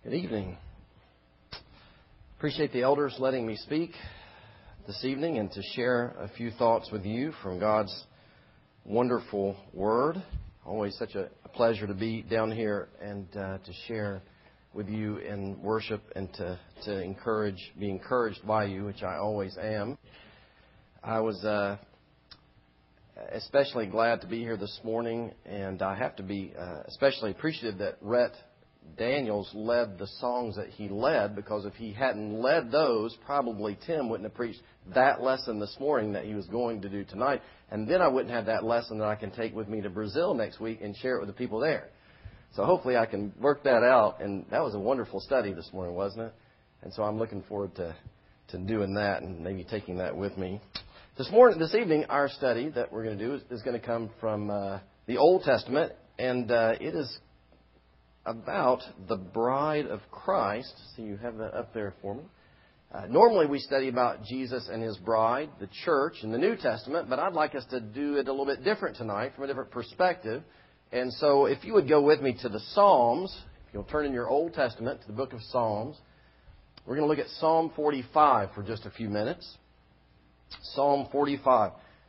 Good evening. Appreciate the elders letting me speak this evening and to share a few thoughts with you from God's wonderful Word. Always such a pleasure to be down here and to share with you in worship and to be encouraged by you, which I always am. I was especially glad to be here this morning, and I have to be especially appreciative that Rhett Daniels led the songs that he led, because if he hadn't led those, probably Tim wouldn't have preached that lesson this morning that he was going to do tonight. And then I wouldn't have that lesson that I can take with me to Brazil next week and share it with the people there. So hopefully I can work that out. And that was a wonderful study this morning, wasn't it? And so I'm looking forward to doing that and maybe taking that with me. This evening, our study that we're going to do is going to come from the Old Testament, and it is about the bride of Christ. So you have that up there for me. Normally we study about Jesus and His bride, the church, in the New Testament, but I'd like us to do it a little bit different tonight from a different perspective. And so if you would go with me to the Psalms, if you'll turn in your Old Testament to the book of Psalms, we're going to look at Psalm 45 for just a few minutes. Psalm 45.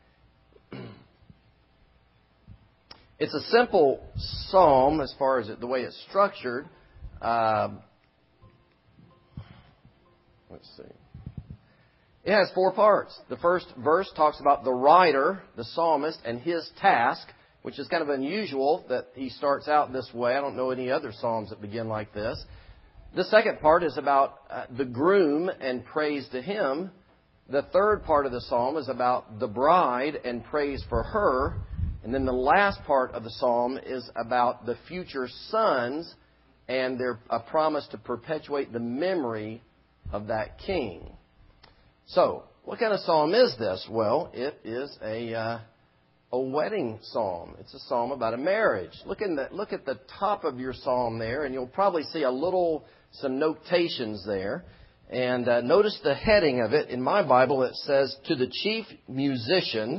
It's a simple psalm as far as the way it's structured. Let's see. It has 4 parts. The first verse talks about the writer, the psalmist, and his task, which is kind of unusual that he starts out this way. I don't know any other psalms that begin like this. The second part is about the groom and praise to him. The third part of the psalm is about the bride and praise for her. And then the last part of the psalm is about the future sons and a promise to perpetuate the memory of that king. So, what kind of psalm is this? Well, it is a wedding psalm. It's a psalm about a marriage. Look at the top of your psalm there, and you'll probably see some notations there. And notice the heading of it. In my Bible, it says, "To the chief musician."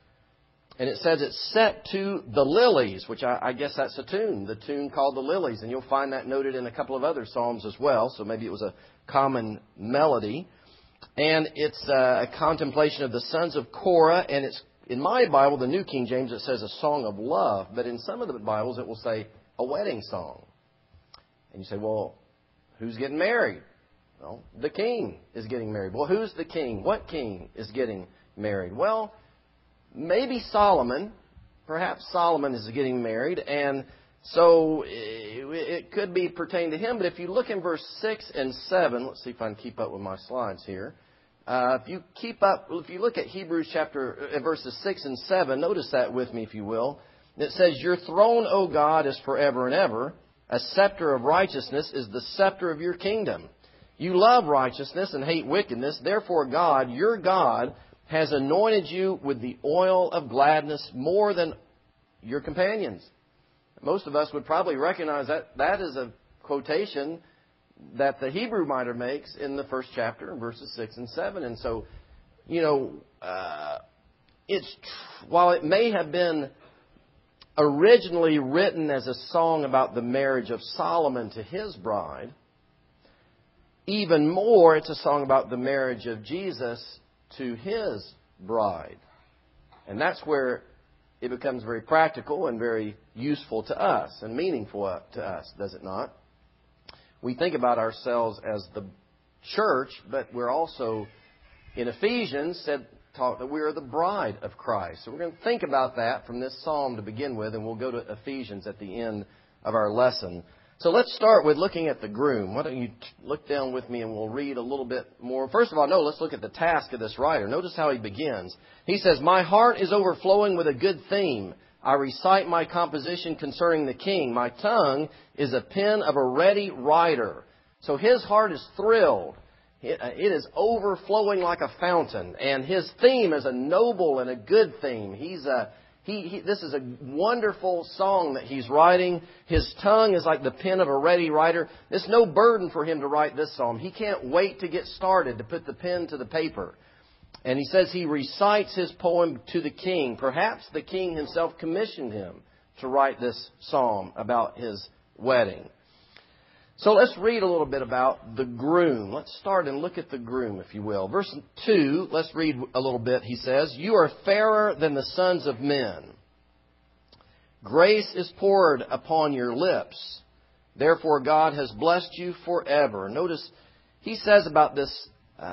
And it says it's set to the lilies, which I guess that's a tune, the tune called the Lilies. And you'll find that noted in a couple of other psalms as well. So maybe it was a common melody. And it's a contemplation of the sons of Korah. And it's, in my Bible, the New King James, it says a song of love. But in some of the Bibles, it will say a wedding song. And you say, well, who's getting married? Well, the king is getting married. Well, who's the king? What king is getting married? Well, maybe Solomon. Perhaps Solomon is getting married, and so it could be pertaining to him. But if you look in verse 6 and 7, let's see if I can keep up with my slides here. If you look at Hebrews verses 6 and 7, notice that with me, if you will. It says, "Your throne, O God, is forever and ever. A scepter of righteousness is the scepter of your kingdom. You love righteousness and hate wickedness. Therefore, God, your God, has anointed you with the oil of gladness more than your companions." Most of us would probably recognize that is a quotation that the Hebrew writer makes in the first chapter, in verses 6 and 7. And so, while it may have been originally written as a song about the marriage of Solomon to his bride, even more, it's a song about the marriage of Jesus to His bride. And that's where it becomes very practical and very useful to us and meaningful to us, does it not? We think about ourselves as the church, but we're also, in Ephesians, taught that we are the bride of Christ. So we're going to think about that from this psalm to begin with, and we'll go to Ephesians at the end of our lesson. So let's start with looking at the groom. Why don't you look down with me and we'll read a little bit more. First of all, let's look at the task of this writer. Notice how he begins. He says, "My heart is overflowing with a good theme. I recite my composition concerning the king. My tongue is a pen of a ready writer." So his heart is thrilled. It is overflowing like a fountain. And his theme is a noble and a good theme. This is a wonderful song that he's writing. His tongue is like the pen of a ready writer. It's no burden for him to write this psalm. He can't wait to get started, to put the pen to the paper. And he says he recites his poem to the king. Perhaps the king himself commissioned him to write this psalm about his wedding. So let's read a little bit about the groom. Let's start and look at the groom, if you will. Verse 2, let's read a little bit. He says, "You are fairer than the sons of men. Grace is poured upon your lips. Therefore God has blessed you forever." Notice he says about this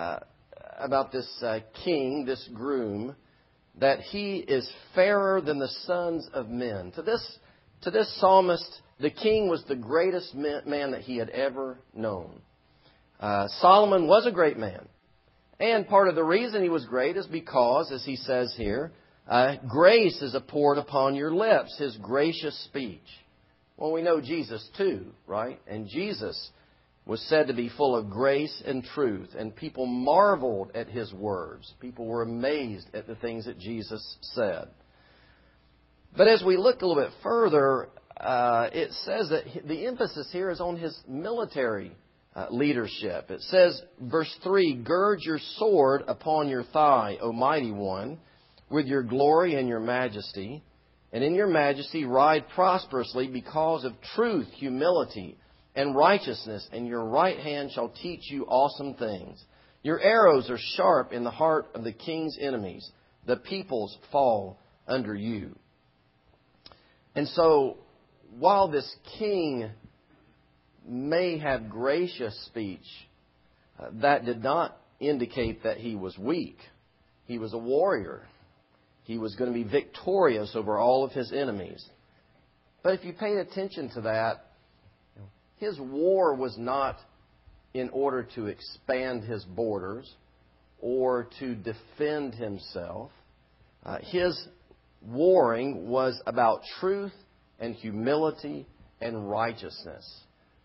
king, this groom, that he is fairer than the sons of men. To this psalmist, the king was the greatest man that he had ever known. Solomon was a great man. And part of the reason he was great is because, as he says here, grace is poured upon your lips, his gracious speech. Well, we know Jesus too, right? And Jesus was said to be full of grace and truth. And people marveled at his words. People were amazed at the things that Jesus said. But as we look a little bit further, it says that the emphasis here is on his military leadership. It says, verse 3, "Gird your sword upon your thigh, O mighty one, with your glory and your majesty. And in your majesty ride prosperously because of truth, humility, and righteousness. And your right hand shall teach you awesome things. Your arrows are sharp in the heart of the king's enemies. The peoples fall under you." And so, while this king may have gracious speech, that did not indicate that he was weak. He was a warrior. He was going to be victorious over all of his enemies. But if you paid attention to that, his war was not in order to expand his borders or to defend himself. His warring was about truth and humility and righteousness,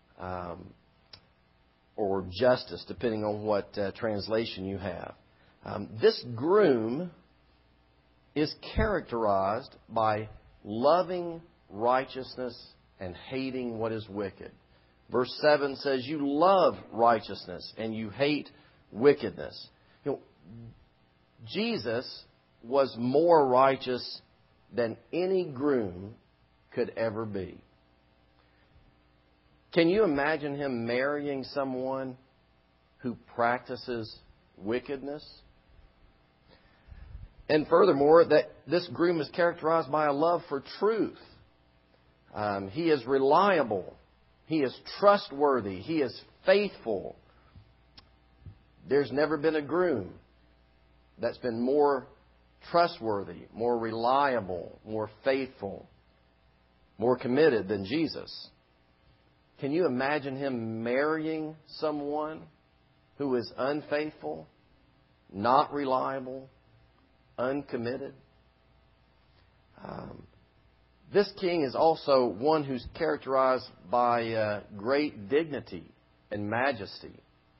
or justice, depending on what translation you have. This groom is characterized by loving righteousness and hating what is wicked. Verse 7 says, "You love righteousness and you hate wickedness." Jesus was more righteous than any groom could ever be. Can you imagine him marrying someone who practices wickedness? And furthermore, that this groom is characterized by a love for truth. He is reliable. He is trustworthy. He is faithful. There's never been a groom that's been more trustworthy, more reliable, more faithful, more committed than Jesus. Can you imagine him marrying someone who is unfaithful, not reliable, uncommitted? This king is also one who's characterized by great dignity and majesty.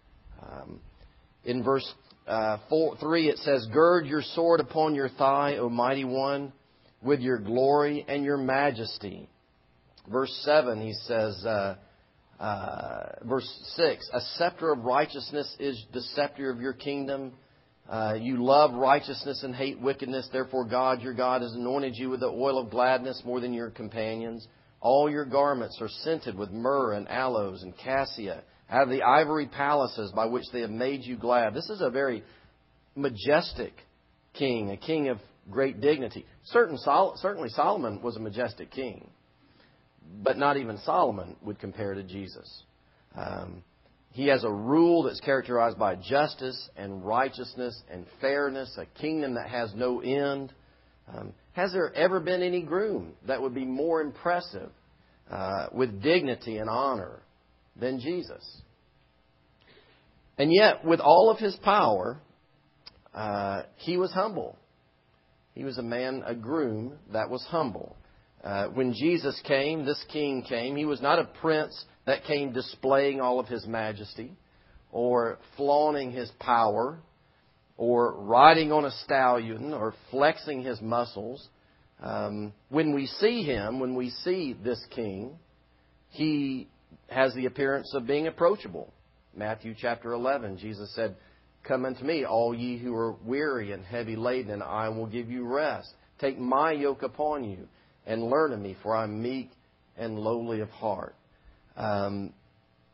In verse 3 it says, "Gird your sword upon your thigh, O mighty one, with your glory and your majesty." Verse 7 he says, verse 6, "A scepter of righteousness is the scepter of your kingdom. You love righteousness and hate wickedness. Therefore God, your God, has anointed you with the oil of gladness more than your companions. All your garments are scented with myrrh and aloes and cassia, out of the ivory palaces by which they have made you glad." This is a very majestic king, a king of great dignity. Certainly Solomon was a majestic king, but not even Solomon would compare to Jesus. He has a rule that's characterized by justice and righteousness and fairness, a kingdom that has no end. Has there ever been any groom that would be more impressive with dignity and honor than Jesus? And yet, with all of his power, he was humble. He was a groom that was humble. When Jesus came, this king came, he was not a prince that came displaying all of his majesty or flaunting his power or riding on a stallion or flexing his muscles. When we see him, when we see this king, he has the appearance of being approachable. Matthew chapter 11, Jesus said, "Come unto me, all ye who are weary and heavy laden, and I will give you rest. Take my yoke upon you and learn of me, for I am meek and lowly of heart."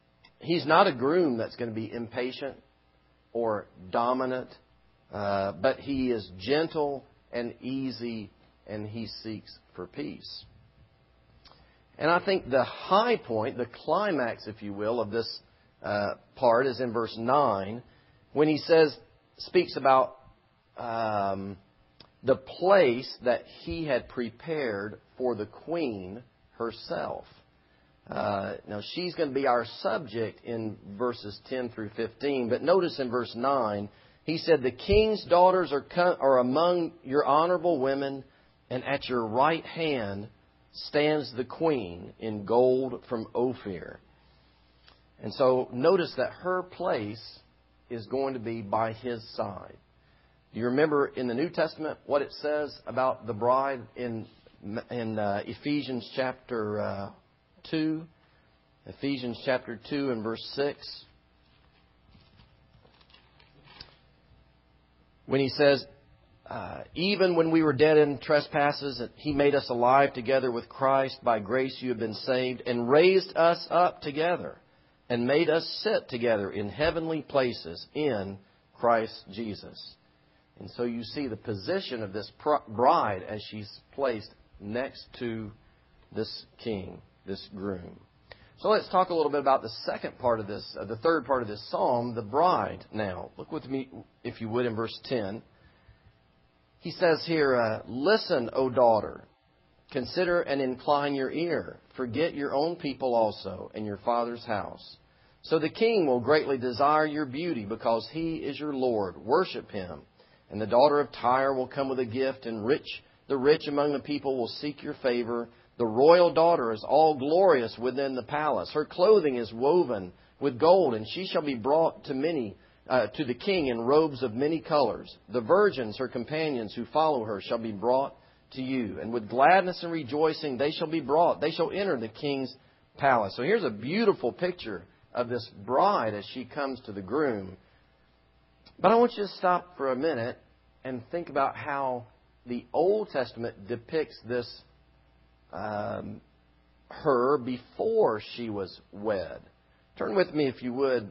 He's not a groom that's going to be impatient or dominant, but he is gentle and easy, and he seeks for peace. And I think the high point, the climax, if you will, of this part is in verse 9, when he speaks about the place that he had prepared for the queen herself. Now, she's going to be our subject in verses 10 through 15. But notice in verse 9, he said, "The king's daughters are among your honorable women, and at your right hand stands the queen in gold from Ophir." And so notice that her place is going to be by his side. Do you remember in the New Testament what it says about the bride in Ephesians chapter 2? Ephesians chapter 2 and verse 6. When he says, "Even when we were dead in trespasses, He made us alive together with Christ. By grace you have been saved, and raised us up together, and made us sit together in heavenly places in Christ Jesus." And so you see the position of this bride as she's placed next to this king, this groom. So let's talk a little bit about the second part of this, the third part of this psalm, the bride. Now, look with me, if you would, in verse 10. He says here, "Listen, O daughter, consider and incline your ear. Forget your own people also, and your father's house. So the king will greatly desire your beauty, because he is your Lord. Worship him. And the daughter of Tyre will come with a gift, and the rich among the people will seek your favor. The royal daughter is all glorious within the palace. Her clothing is woven with gold, and she shall be brought to the king in robes of many colors. The virgins, her companions who follow her, shall be brought to you. And with gladness and rejoicing they shall be brought. They shall enter the king's palace." So here's a beautiful picture of this bride as she comes to the groom. But I want you to stop for a minute and think about how the Old Testament depicts this her before she was wed. Turn with me, if you would,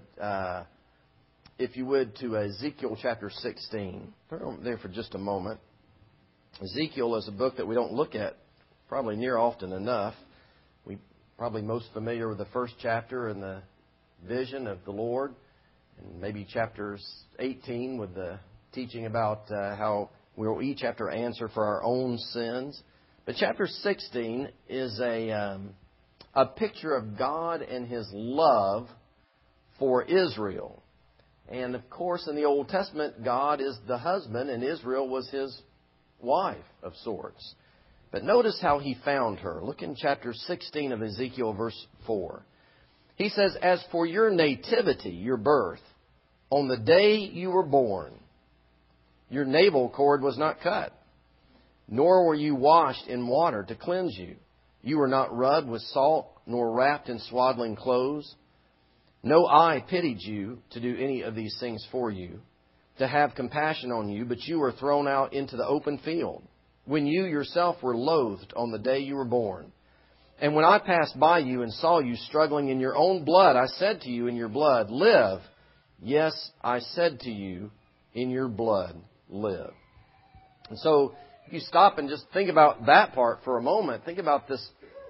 to Ezekiel chapter 16. Turn there for just a moment. Ezekiel is a book that we don't look at probably near often enough. We're probably most familiar with the first chapter and the vision of the Lord, and maybe chapters 18 with the teaching about how we will each have to answer for our own sins. But chapter 16 is a picture of God and His love for Israel. And of course, in the Old Testament, God is the husband and Israel was His wife of sorts. But notice how He found her. Look in chapter 16 of Ezekiel, verse 4. He says, "As for your nativity, your birth, on the day you were born, your navel cord was not cut, nor were you washed in water to cleanse you. You were not rubbed with salt, nor wrapped in swaddling clothes. No eye pitied you to do any of these things for you, to have compassion on you, but you were thrown out into the open field, when you yourself were loathed on the day you were born. And when I passed by you and saw you struggling in your own blood, I said to you in your blood, live. Yes, I said to you, in your blood, live." And so, if you stop and just think about that part for a moment, think about this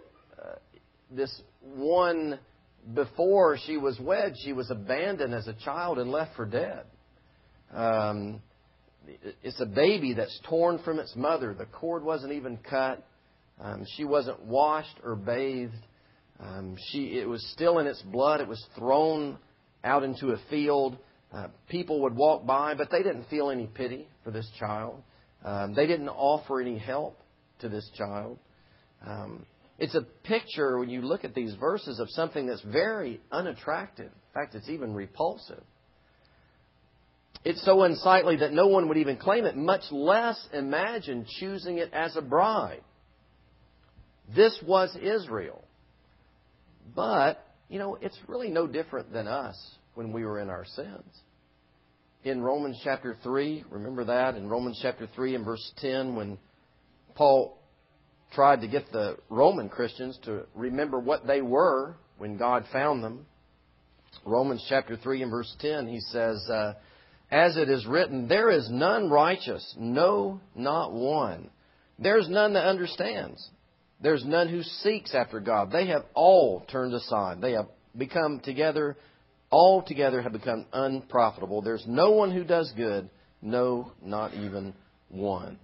one before she was wed, she was abandoned as a child and left for dead. It's a baby that's torn from its mother. The cord wasn't even cut. She wasn't washed or bathed. It was still in its blood. It was thrown out into a field. People would walk by, but they didn't feel any pity for this child. They didn't offer any help to this child. It's a picture, when you look at these verses, of something that's very unattractive. In fact, it's even repulsive. It's so unsightly that no one would even claim it, much less imagine choosing it as a bride. This was Israel. But, it's really no different than us when we were in our sins. In Romans chapter 3, remember that? In Romans chapter 3 and verse 10, when Paul tried to get the Roman Christians to remember what they were when God found them. Romans chapter 3 and verse 10, he says, as it is written, there is none righteous, no, not one. There's none that understands. There's none who seeks after God. They have all turned aside. They have become together, all together have become unprofitable. There's no one who does good, no, not even one.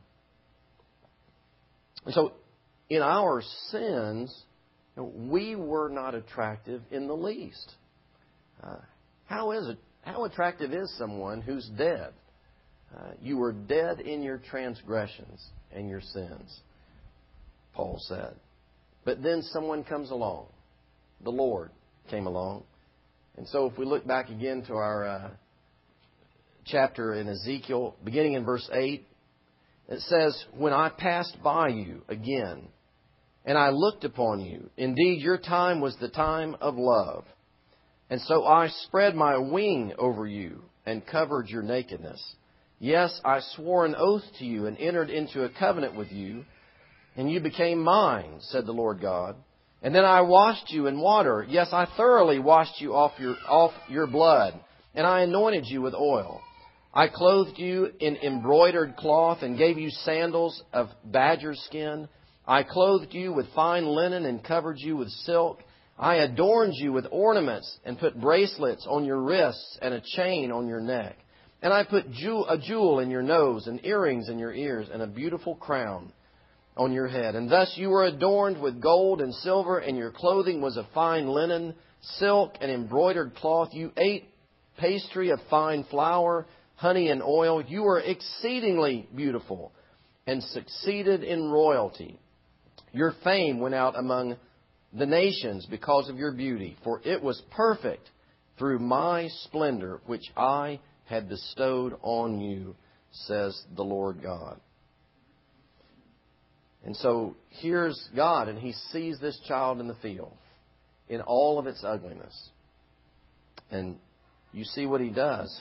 And so, in our sins, we were not attractive in the least. How attractive is someone who's dead? You were dead in your transgressions and your sins, Paul said. But then someone comes along. The Lord came along. And so if we look back again to our chapter in Ezekiel, beginning in verse 8, it says, when I passed by you again, and I looked upon you, indeed your time was the time of love. And so I spread my wing over you and covered your nakedness. Yes, I swore an oath to you and entered into a covenant with you, and you became mine, said the Lord God. And then I washed you in water. Yes, I thoroughly washed you off your blood, and I anointed you with oil. I clothed you in embroidered cloth and gave you sandals of badger skin. I clothed you with fine linen and covered you with silk. I adorned you with ornaments and put bracelets on your wrists and a chain on your neck. And I put a jewel in your nose and earrings in your ears and a beautiful crown on your head. And thus you were adorned with gold and silver, and your clothing was of fine linen, silk, and embroidered cloth. You ate pastry of fine flour, honey, and oil. You were exceedingly beautiful and succeeded in royalty. Your fame went out among the nations because of your beauty, for it was perfect through my splendor, which I had bestowed on you, says the Lord God. And so here's God, and He sees this child in the field in all of its ugliness. And you see what He does.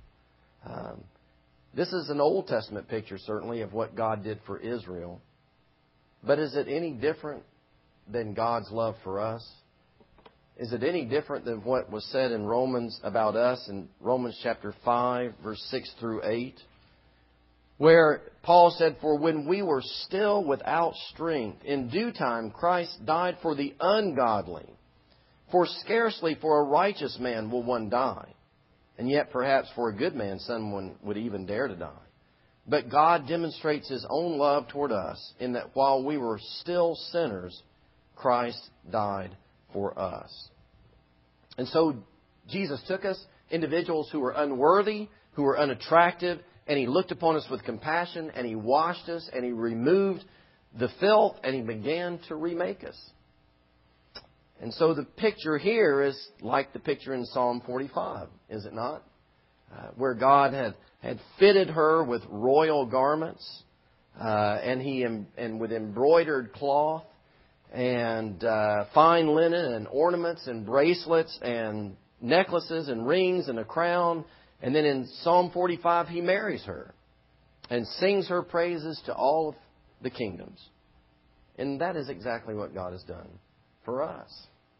This is an Old Testament picture, certainly, of what God did for Israel. But is it any different than God's love for us? Is it any different than what was said in Romans about us in Romans chapter 5, verse 6 through 8? Where Paul said, for when we were still without strength, in due time Christ died for the ungodly. For scarcely for a righteous man will one die. And yet perhaps for a good man someone would even dare to die. But God demonstrates His own love toward us in that while we were still sinners, Christ died for us. And so Jesus took us, individuals who were unworthy, who were unattractive, and He looked upon us with compassion, and He washed us, and He removed the filth, and He began to remake us. And so the picture here is like the picture in Psalm 45, is it not? Where God had fitted her with royal garments, and with embroidered cloth, and fine linen, and ornaments, and bracelets, and necklaces, and rings, and a crown. And then in Psalm 45, He marries her and sings her praises to all of the kingdoms. And that is exactly what God has done for us.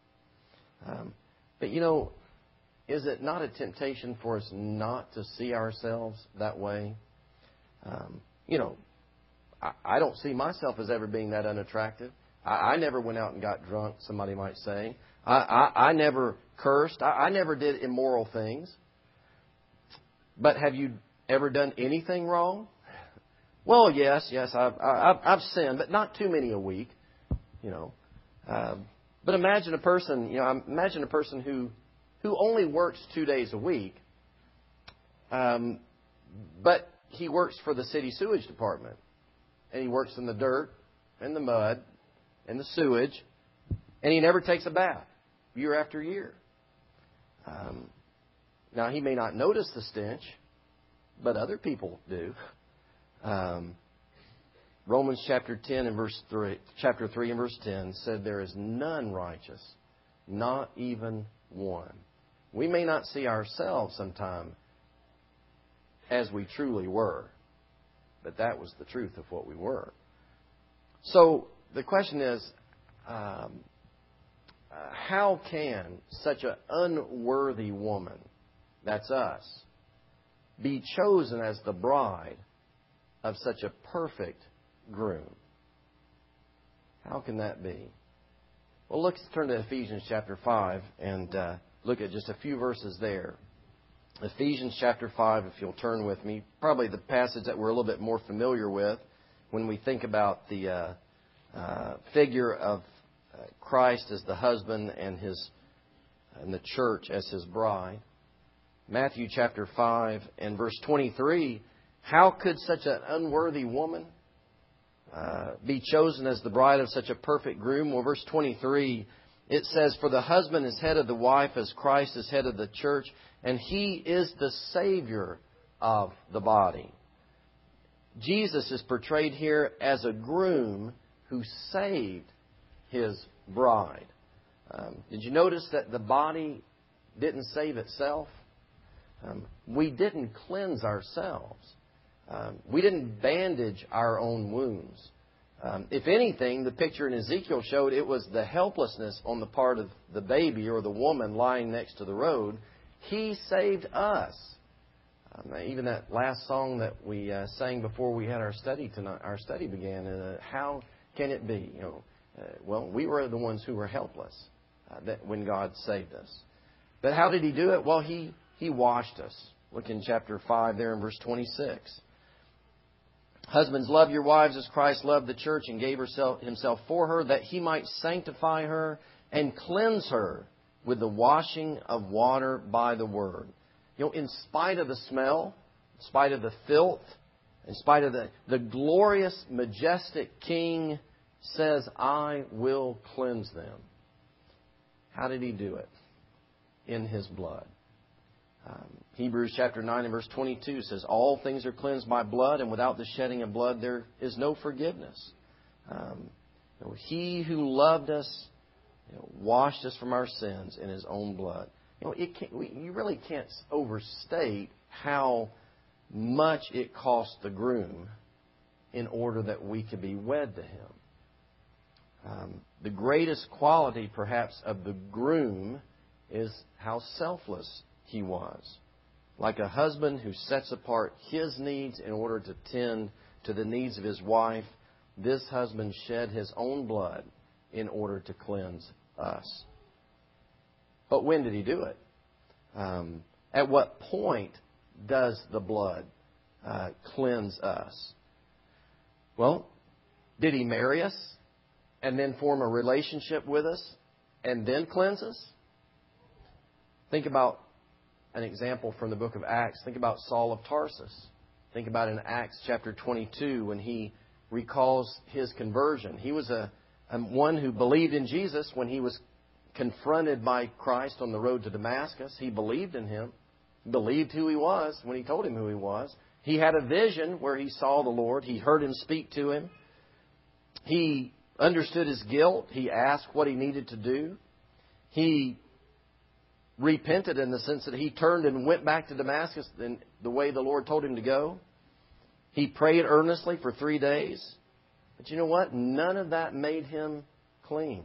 But is it not a temptation for us not to see ourselves that way? I don't see myself as ever being that unattractive. I never went out and got drunk, somebody might say. I never cursed. I never did immoral things. But have you ever done anything wrong? Well, yes, I've sinned, but not too many a week, But imagine a person, who only works 2 days a week, but he works for the city sewage department, and he works in the dirt and the mud and the sewage, and he never takes a bath year after year. Now, he may not notice the stench, but other people do. Romans chapter 3 and verse 10 said, there is none righteous, not even one. We may not see ourselves sometime as we truly were, but that was the truth of what we were. So the question is, how can such an unworthy woman, that's us, be chosen as the bride of such a perfect groom? How can that be? Well, let's turn to Ephesians chapter 5 and look at just a few verses there. Ephesians chapter 5, if you'll turn with me, probably the passage that we're a little bit more familiar with when we think about the figure of Christ as the husband and the church as His bride. Matthew chapter 5 and verse 23, how could such an unworthy woman be chosen as the bride of such a perfect groom? Well, verse 23, it says, for the husband is head of the wife as Christ is head of the church, and He is the Savior of the body. Jesus is portrayed here as a groom who saved His bride. Did you notice that the body didn't save itself? We didn't cleanse ourselves. We didn't bandage our own wounds. If anything, the picture in Ezekiel showed it was the helplessness on the part of the baby or the woman lying next to the road. He saved us. Even that last song that we sang before we had our study tonight, our study began. How can it be? Well, we were the ones who were helpless when God saved us. But how did He do it? Well, He washed us. Look in chapter 5 there in verse 26. Husbands, love your wives as Christ loved the church and gave Himself for her, that He might sanctify her and cleanse her with the washing of water by the word. In spite of the smell, in spite of the filth, in spite of the glorious, majestic King says, I will cleanse them. How did He do it? In His blood. Hebrews chapter 9 and verse 22 says, all things are cleansed by blood, and without the shedding of blood there is no forgiveness. He who loved us washed us from our sins in His own blood. You really can't overstate how much it cost the groom in order that we could be wed to Him. The greatest quality, perhaps, of the groom is how selfless he was. Like a husband who sets apart his needs in order to tend to the needs of his wife, this husband shed his own blood in order to cleanse us. But when did he do it? At what point does the blood cleanse us? Well, did He marry us and then form a relationship with us and then cleanse us? Think about an example from the book of Acts. Think about Saul of Tarsus. Think about in Acts chapter 22 when he recalls his conversion. He was one who believed in Jesus when he was confronted by Christ on the road to Damascus. He believed in Him, believed who He was when He told him who He was. He had a vision where he saw the Lord. He heard Him speak to him. He understood his guilt. He asked what he needed to do. He repented in the sense that he turned and went back to Damascus in the way the Lord told him to go. He prayed earnestly for 3 days. But you know what? None of that made him clean.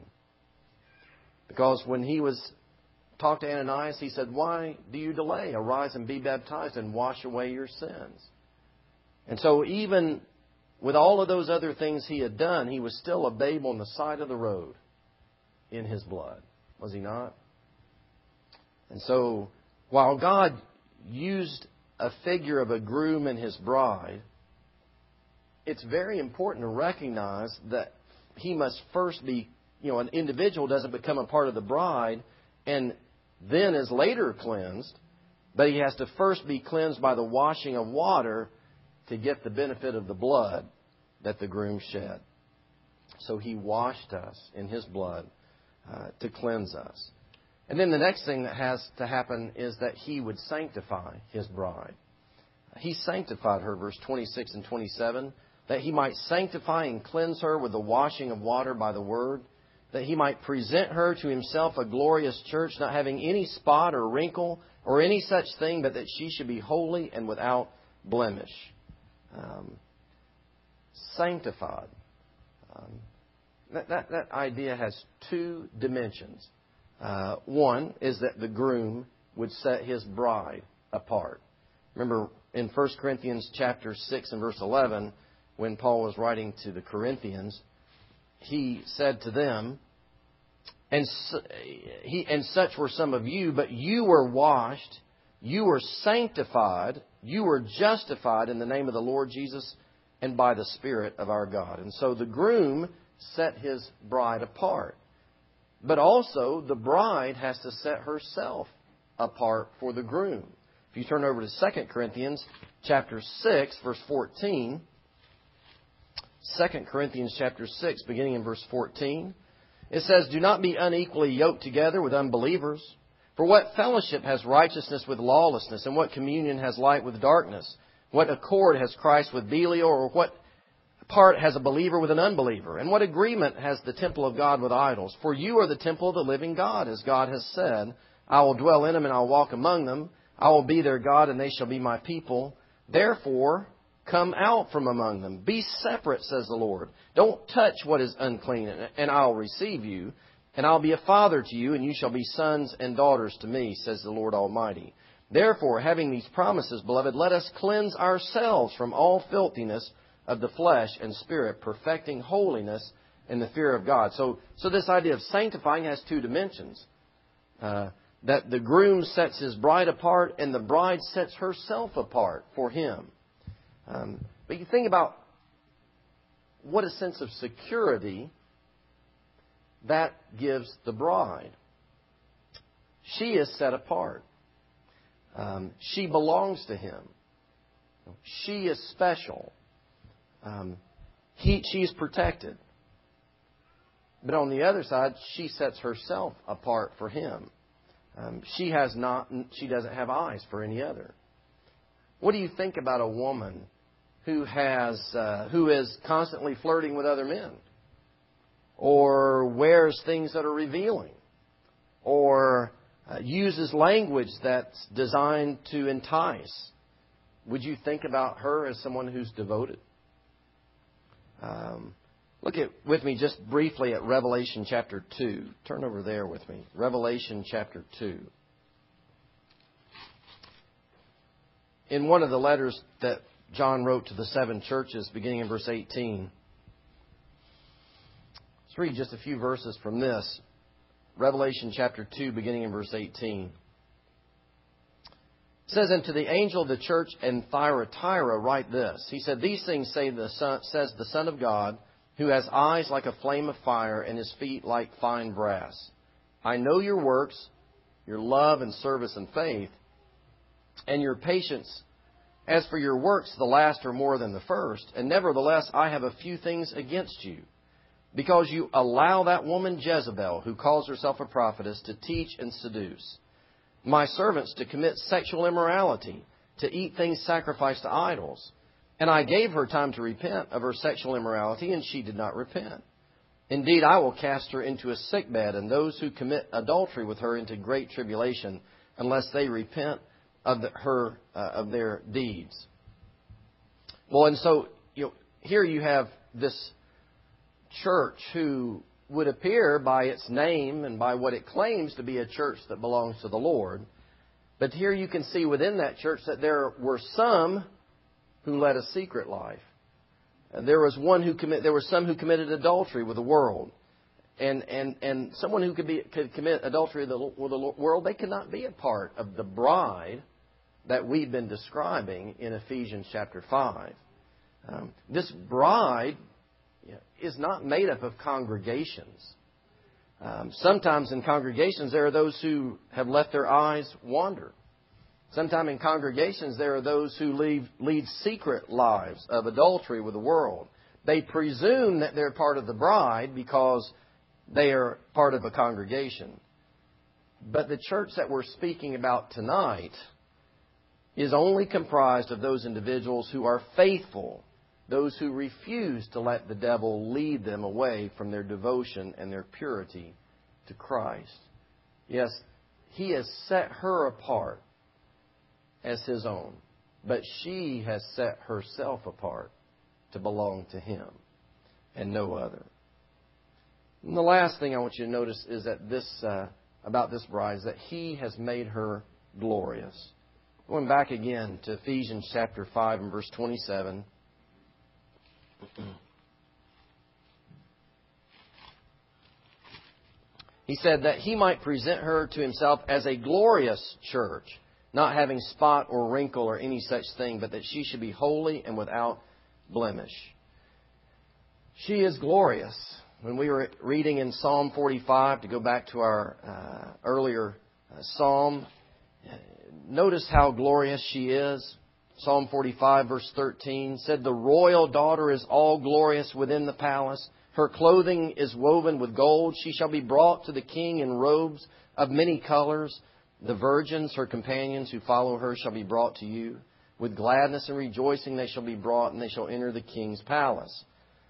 Because when he was talked to Ananias, he said, why do you delay? Arise and be baptized and wash away your sins. And so even with all of those other things he had done, he was still a babe on the side of the road in his blood. Was he not? And so while God used a figure of a groom and his bride, it's very important to recognize that he must first be, an individual doesn't become a part of the bride and then is later cleansed, but he has to first be cleansed by the washing of water to get the benefit of the blood that the groom shed. So He washed us in His blood to cleanse us. And then the next thing that has to happen is that He would sanctify His bride. He sanctified her, verse 26 and 27, that He might sanctify and cleanse her with the washing of water by the word, that He might present her to Himself a glorious church, not having any spot or wrinkle or any such thing, but that she should be holy and without blemish. Sanctified. That idea has two dimensions. One is that the groom would set his bride apart. Remember in 1 Corinthians chapter 6 and verse 11, when Paul was writing to the Corinthians, he said to them, and such were some of you, but you were washed, you were sanctified, you were justified in the name of the Lord Jesus and by the Spirit of our God. And so the groom set his bride apart. But also the bride has to set herself apart for the groom. If you turn over to 2 Corinthians chapter 6, verse 14. 2 Corinthians chapter 6, beginning in verse 14. It says, "Do not be unequally yoked together with unbelievers. For what fellowship has righteousness with lawlessness? And what communion has light with darkness? What accord has Christ with Belial? Or what part has a believer with an unbeliever? And what agreement has the temple of God with idols? For you are the temple of the living God, as God has said, I will dwell in them and I will walk among them. I will be their God and they shall be my people. Therefore, come out from among them. Be separate, says the Lord. Don't touch what is unclean, and I'll receive you. And I'll be a father to you, and you shall be sons and daughters to me, says the Lord Almighty. Therefore, having these promises, beloved, let us cleanse ourselves from all filthiness of the flesh and spirit, perfecting holiness in the fear of God." So this idea of sanctifying has two dimensions. That the groom sets his bride apart, and the bride sets herself apart for him. But you think about what a sense of security that gives the bride. She is set apart. She belongs to him. She is special. She's protected. But on the other side, she sets herself apart for him. She doesn't have eyes for any other. What do you think about a woman who is constantly flirting with other men, or wears things that are revealing, or uses language that's designed to entice? Would you think about her as someone who's devoted? Look with me just briefly at Revelation chapter 2. Turn over there with me. Revelation chapter 2. In one of the letters that John wrote to the 7 churches, beginning in verse 18. Let's read just a few verses from this. Revelation chapter 2, beginning in verse 18. It says, "And to the angel of the church in Thyatira write this. He said, These things says the Son of God, who has eyes like a flame of fire and his feet like fine brass. I know your works, your love and service and faith, and your patience. As for your works, the last are more than the first. And nevertheless, I have a few things against you, because you allow that woman Jezebel, who calls herself a prophetess, to teach and seduce my servants to commit sexual immorality, to eat things sacrificed to idols. And I gave her time to repent of her sexual immorality, and she did not repent. Indeed, I will cast her into a sickbed, and those who commit adultery with her into great tribulation, unless they repent of their deeds." Well, and so here you have this church who would appear by its name and by what it claims to be a church that belongs to the Lord. But here you can see within that church that there were some who led a secret life. And there were some who committed adultery with the world. And someone who could commit adultery with the world, they could not be a part of the bride that we've been describing in Ephesians chapter 5. This bride is not made up of congregations. Sometimes in congregations there are those who have let their eyes wander. Sometimes in congregations there are those who lead secret lives of adultery with the world. They presume that they're part of the bride because they are part of a congregation. But the church that we're speaking about tonight is only comprised of those individuals who are faithful, those who refuse to let the devil lead them away from their devotion and their purity to Christ. Yes, He has set her apart as His own, but she has set herself apart to belong to Him and no other. And the last thing I want you to notice is that about this bride is that He has made her glorious. Going back again to Ephesians chapter 5 and verse 27. He said that He might present her to Himself as a glorious church, not having spot or wrinkle or any such thing, but that she should be holy and without blemish. She is glorious. When we were reading in Psalm 45, to go back to our earlier psalm, notice how glorious she is. Psalm 45 verse 13 said, "The royal daughter is all glorious within the palace. Her clothing is woven with gold. She shall be brought to the king in robes of many colors. The virgins, her companions who follow her, shall be brought to you. With gladness and rejoicing they shall be brought, and they shall enter the king's palace."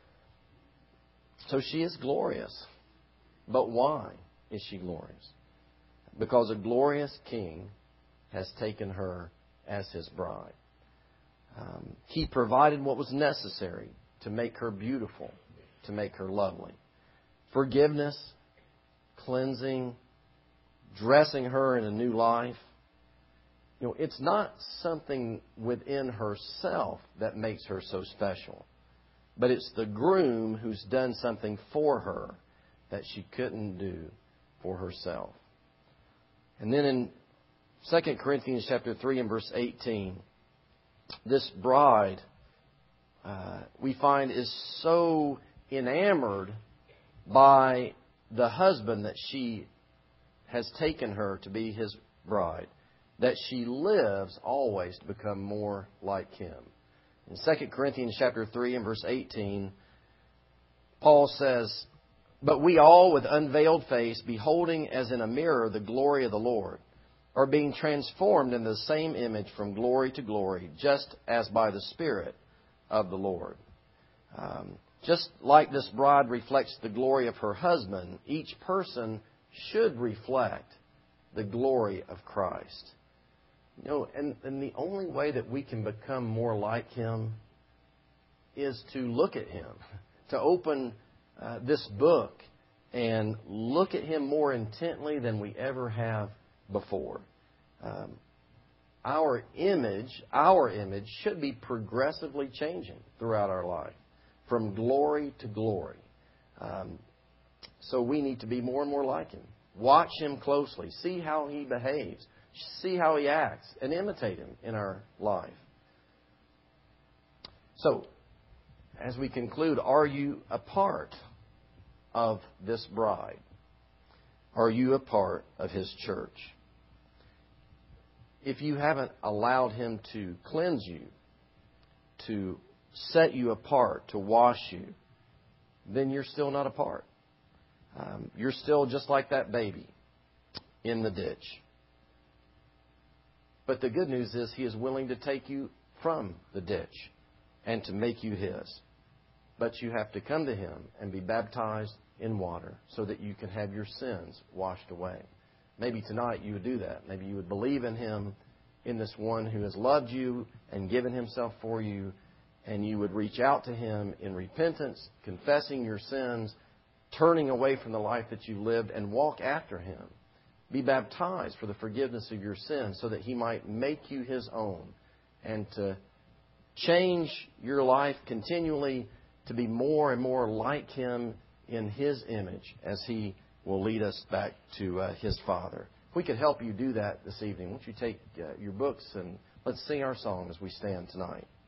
So she is glorious. But why is she glorious? Because a glorious king has taken her as his bride. He provided what was necessary to make her beautiful, to make her lovely. Forgiveness, cleansing, dressing her in a new life. You know, it's not something within herself that makes her so special, but it's the groom who's done something for her that she couldn't do for herself. And then in 2 Corinthians chapter 3 and verse 18, this bride, we find, is so enamored by the husband that she has taken her to be his bride, that she lives always to become more like him. In 2 Corinthians chapter 3 and verse 18, Paul says, "But we all with unveiled face, beholding as in a mirror the glory of the Lord, are being transformed into the same image from glory to glory, just as by the Spirit of the Lord." Just like this bride reflects the glory of her husband, each person should reflect the glory of Christ. You know, and the only way that we can become more like Him is to look at Him, to open this book and look at Him more intently than we ever have before. Our image should be progressively changing throughout our life, from glory to glory. So we need to be more and more like Him. Watch Him closely. See how He behaves. See how He acts, and imitate Him in our life. So, as we conclude, are you a part of this bride? Are you a part of His church? If you haven't allowed Him to cleanse you, to set you apart, to wash you, then you're still not a part. You're still just like that baby in the ditch. But the good news is He is willing to take you from the ditch and to make you His. But you have to come to Him and be baptized in water so that you can have your sins washed away. Maybe tonight you would do that. Maybe you would believe in Him, in this one who has loved you and given Himself for you, and you would reach out to Him in repentance, confessing your sins, turning away from the life that you lived, and walk after Him. Be baptized for the forgiveness of your sins so that He might make you His own, and to change your life continually to be more and more like Him in His image as He will lead us back to His Father. If we could help you do that this evening, won't you take your books and let's sing our song as we stand tonight.